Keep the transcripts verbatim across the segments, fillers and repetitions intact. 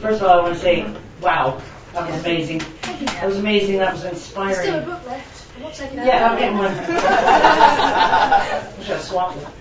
first of all, I want to say, wow, that was amazing. That was amazing. That was inspiring. There's still a book left. I'm not taking it Yeah, out. I'm getting one. I should have swapped it.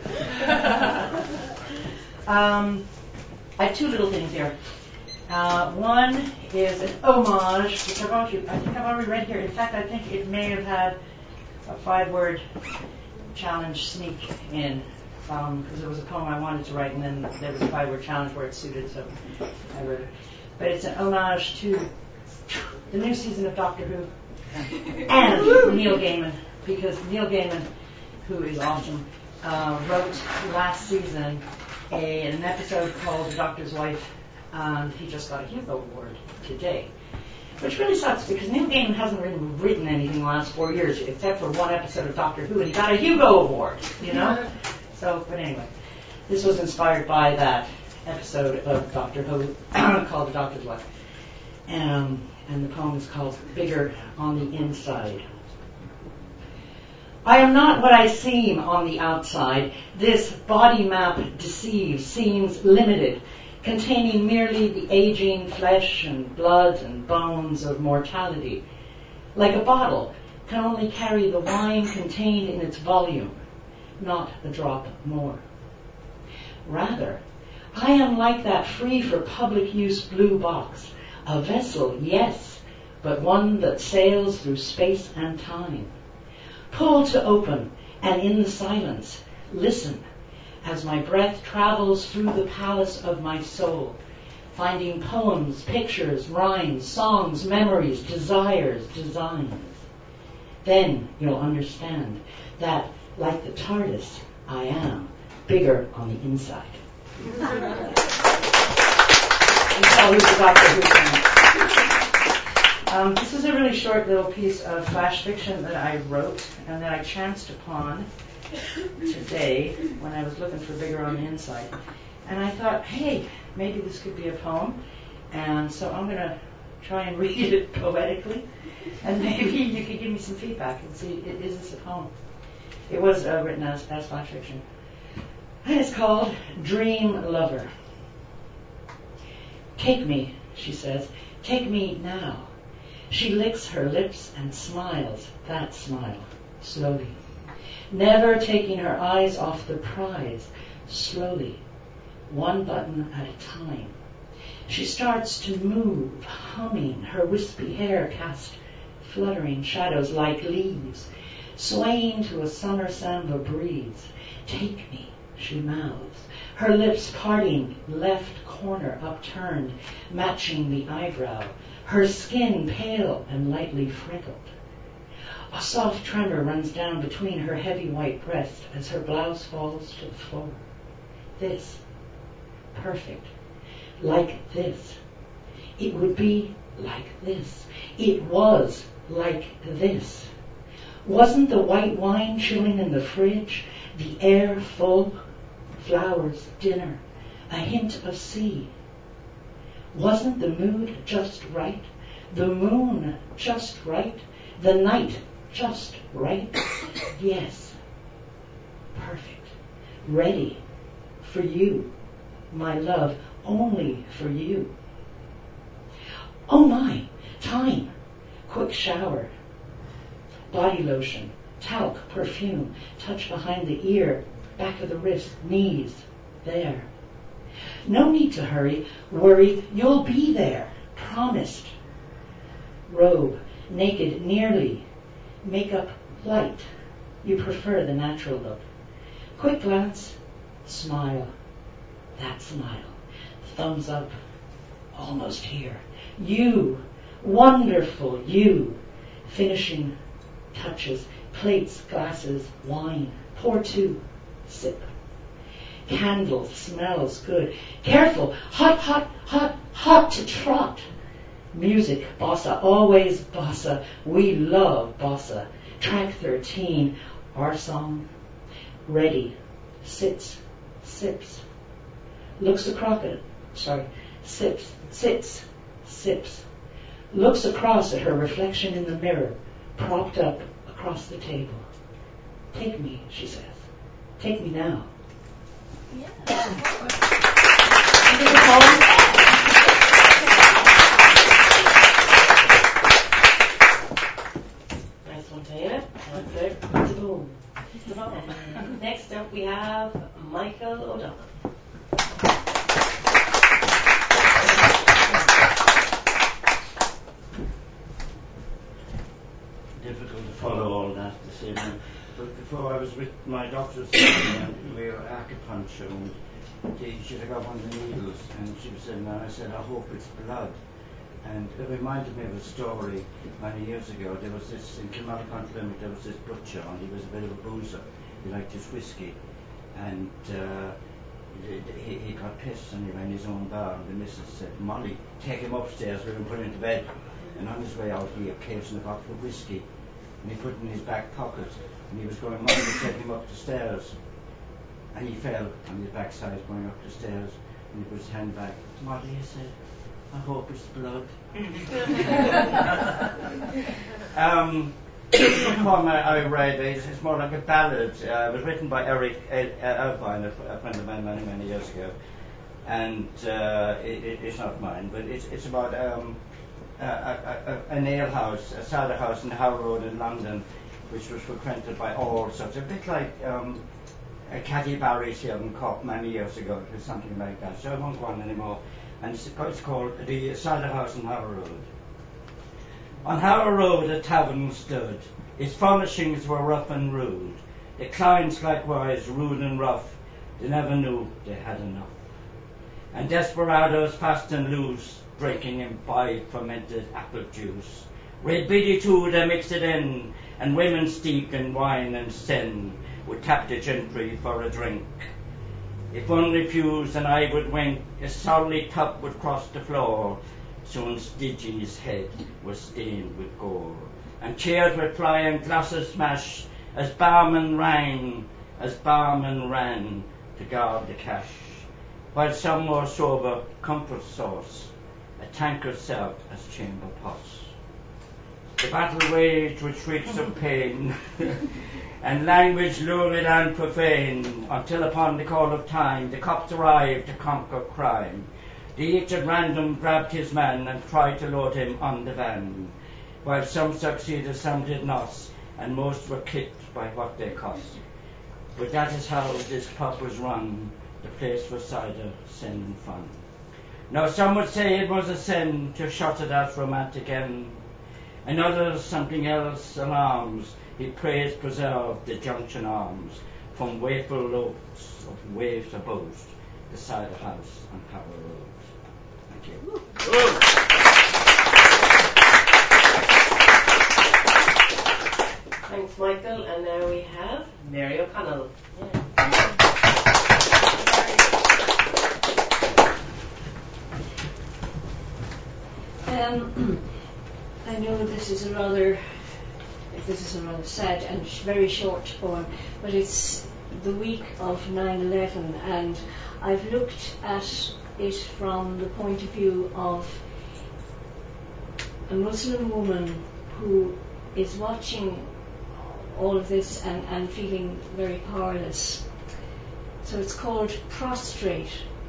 Um, I have two little things here. Uh, one is an homage, which I've already, I think I've already read here. In fact, I think it may have had a five-word challenge sneak in, because um, there was a poem I wanted to write, and then there was a five-word challenge where it suited, so I wrote it. But it's an homage to the new season of Doctor Who and Neil Gaiman, because Neil Gaiman, who is awesome, uh, wrote last season a, an episode called The Doctor's Wife, and he just got a Hugo Award today. Which really sucks, because Neil Gaiman hasn't really written anything the last four years, except for one episode of Doctor Who, and he got a Hugo Award, you know? So, but anyway, this was inspired by that episode of Doctor Who called The Doctor's Wife. Um, and the poem is called Bigger on the Inside. I am not what I seem on the outside. This body map deceives, seems limited, containing merely the aging flesh and blood and bones of mortality. Like a bottle, can only carry the wine contained in its volume, not a drop more. Rather, I am like that free for public use blue box, a vessel, yes, but one that sails through space and time. Pull to open, and in the silence, listen, as my breath travels through the palace of my soul, finding poems, pictures, rhymes, songs, memories, desires, designs. Then you'll understand that, like the TARDIS, I am bigger on the inside. And so who's the Doctor Who fan? Um, this is a really short little piece of flash fiction that I wrote and that I chanced upon today when I was looking for bigger on the inside. And I thought, hey, maybe this could be a poem. And so I'm going to try and read it poetically. And maybe you could give me some feedback and see, is this a poem? It was uh, written as, as flash fiction. And it's called Dream Lover. Take me, she says. Take me now. She licks her lips and smiles, that smile, slowly. Never taking her eyes off the prize, slowly, one button at a time. She starts to move, humming, her wispy hair cast fluttering shadows like leaves, swaying to a summer samba breeze. Take me, she mouths, her lips parting, left corner upturned, matching the eyebrow, her skin pale and lightly freckled. A soft tremor runs down between her heavy white breast as her blouse falls to the floor. This, perfect, like this. It would be like this. It was like this. Wasn't the white wine chilling in the fridge, the air full, flowers, dinner, a hint of sea? Wasn't the mood just right, the moon just right, the night just right? Yes, perfect, ready for you, my love, only for you. Oh my, time, quick shower, body lotion, talc, perfume, touch behind the ear, back of the wrist, knees, there. No need to hurry, worry, you'll be there, promised. Robe, naked nearly, makeup light, you prefer the natural look. Quick glance, smile, that smile, thumbs up, almost here. You, wonderful you, finishing touches, plates, glasses, wine, pour two, sip. Candle smells good. Careful, hot, hot, hot, hot to trot. Music, bossa, always bossa. We love bossa. Track thirteen, our song. Ready, sits, sips. Looks across at, sorry, sips, sits, sips. Looks across at her reflection in the mirror, propped up across the table. Take me, she says. Take me now. Yeah. Next up we have Michael O'Donnell. Difficult to follow all that this evening. But before I was with my doctor's and we were acupuncture, and she took out one of the needles and she was saying, and I said, I hope it's blood. And it reminded me of a story many years ago. There was this, in Kilmallock Limerick, there was this butcher, and he was a bit of a boozer. He liked his whiskey. And uh, he, he got pissed and he ran his own bar, and the missus said, Molly, take him upstairs, we're going to put him to bed. And on his way out, he occasioned a bottle of whiskey, and he put it in his back pocket, and he was going, Molly, take him up the stairs. And he fell on his backside going up the stairs, and he put his hand back. Molly, he said, I hope it's blood. um, the poem I, I read is it's more like a ballad. Uh, it was written by Eric Alpine, a, a friend of mine many, many years ago. And uh, it, it, it's not mine, but it's, it's about um, a, a, a, an alehouse, a cider house in Howe Road in London, which was frequented by all sorts. A bit like um, a Caddy Barry's here in Cork many years ago. It was something like that. So I won't go on anymore. And it's, it's called the Cider House on Howe Road. On Howe Road a tavern stood. Its furnishings were rough and rude. The clients likewise rude and rough. They never knew they had enough. And desperados fast and loose, drinking imbibe fermented apple juice. Red biddy too they mixed it in, and women steeped in wine and sin would tap the gentry for a drink. If one refused and I would wink, a solid tub would cross the floor. Soon Stygies' head was stained with gore, and chairs would fly and glasses smash, as barman rang, as barman ran to guard the cash. While some more sober comfort sauce, a tankard served as chamber pots. The battle waged with shrieks of pain, and language lurid and profane, until upon the call of time the cops arrived to conquer crime. They each at random grabbed his man and tried to load him on the van, while some succeeded, some did not, and most were kicked by what they cost. But that is how this pub was run, the place for cider, sin and fun. Now some would say it was a sin to shut at that romantic end, and others something else alarms. He prays preserve the Junction Arms from wakeful looks of waves of boast, the cider house on Howe Road. Thank you. Thanks, Michael. And now we have Mary O'Connell. Um, I know this is a rather, this is a rather sad and very short poem, but it's the week of nine eleven, and I've looked at it from the point of view of a Muslim woman who is watching all of this and, and feeling very powerless. So it's called Prostrate.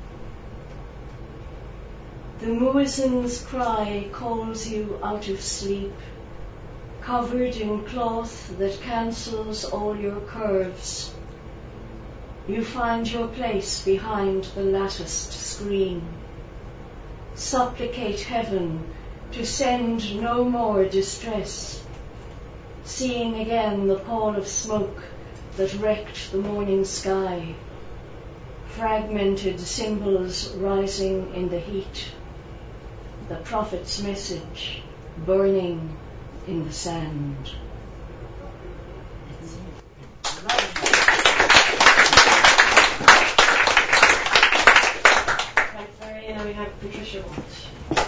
The muezzin's cry calls you out of sleep, covered in cloth that cancels all your curves. You find your place behind the latticed screen. Supplicate heaven to send no more distress, seeing again the pall of smoke that wrecked the morning sky, fragmented symbols rising in the heat, the prophet's message burning in the sand. Thanks, Mary. And now we have Patricia Walsh.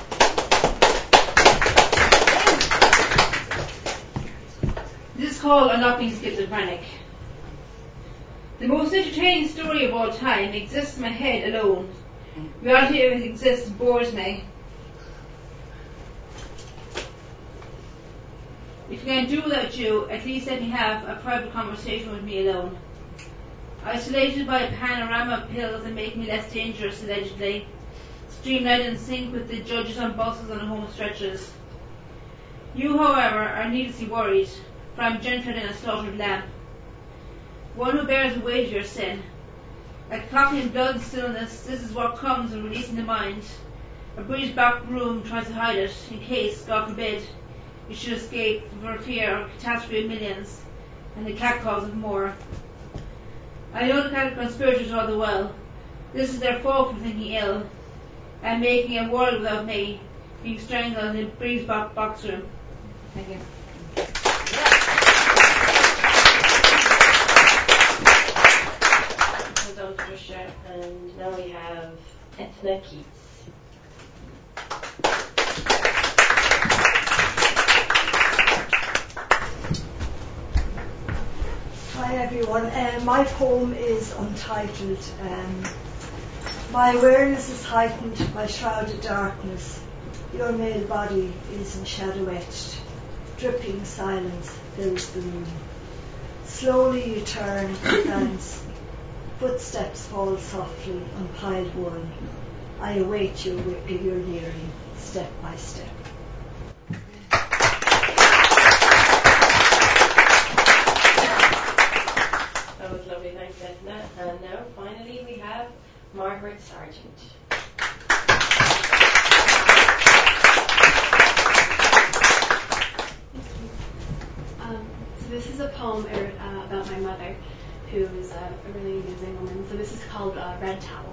This is called I'm Not Being Schizophrenic. The most entertaining story of all time exists in my head alone. Reality of it exists bores me. If I can't do without you, at least let me have a private conversation with me alone. Isolated by a panorama of pills that make me less dangerous, allegedly. Streamlined in sync with the judges on buses and home stretches. You, however, are needlessly worried, for I'm gentler than a slaughtered lamb. one who bears the weight of your sin. Like clocking in blood and stillness, this is what comes of releasing the mind. A bruised back room tries to hide it, in case, God forbid, you should escape for fear of catastrophe of millions, and the catcalls of more. I know the Catholic conspirators all the well. This is their fault for thinking ill, and making a world without me, being strangled in a bruised back box room. Thank you. Well done, Patricia. And now we have Ethna Keats. Hi everyone. Uh, my poem is untitled. Um, my awareness is heightened by shrouded darkness. Your male body is in shadow etched. Dripping silence fills the room. Slowly you turn and glance. Footsteps fall softly on piled wool. I await your, your nearing, step by step. That was lovely, thanks Edna. And now finally we have Margaret Sargent. Um, so this is a poem er, uh, about my mother, who is a, a really amazing woman. So this is called uh, Red Towel.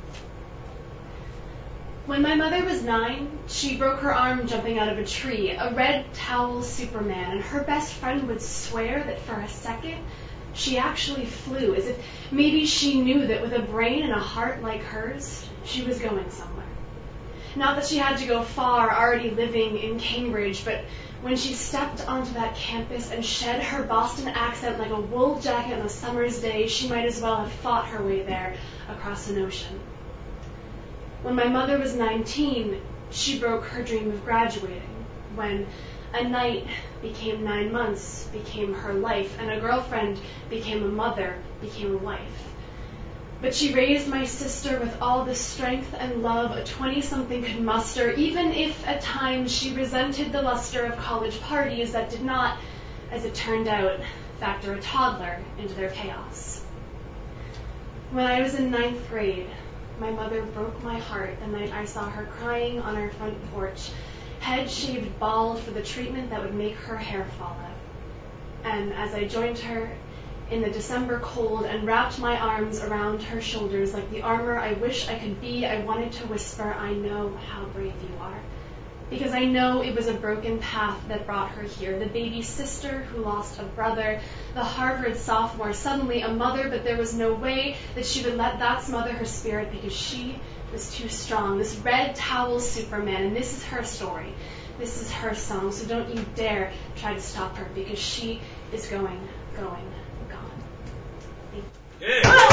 When my mother was nine, she broke her arm jumping out of a tree, a red towel Superman, and her best friend would swear that for a second she actually flew, as if maybe she knew that with a brain and a heart like hers, she was going somewhere. Not that she had to go far, already living in Cambridge, but when she stepped onto that campus and shed her Boston accent like a wool jacket on a summer's day, she might as well have fought her way there across an ocean. When my mother was nineteen, she broke her dream of graduating, when a night became nine months, became her life, and a girlfriend became a mother, became a wife. But she raised my sister with all the strength and love a twenty-something could muster, even if at times she resented the luster of college parties that did not, as it turned out, factor a toddler into their chaos. When I was in ninth grade, my mother broke my heart the night I saw her crying on our front porch, head shaved bald for the treatment that would make her hair fall out. And as I joined her in the December cold and wrapped my arms around her shoulders like the armor I wish I could be, I wanted to whisper, I know how brave you are. Because I know it was a broken path that brought her here. The baby sister who lost a brother, the Harvard sophomore, suddenly a mother, but there was no way that she would let that smother her spirit because she was too strong. This red towel Superman, and this is her story. This is her song, so don't you dare try to stop her because she is going, going, gone. Thank you. Yeah.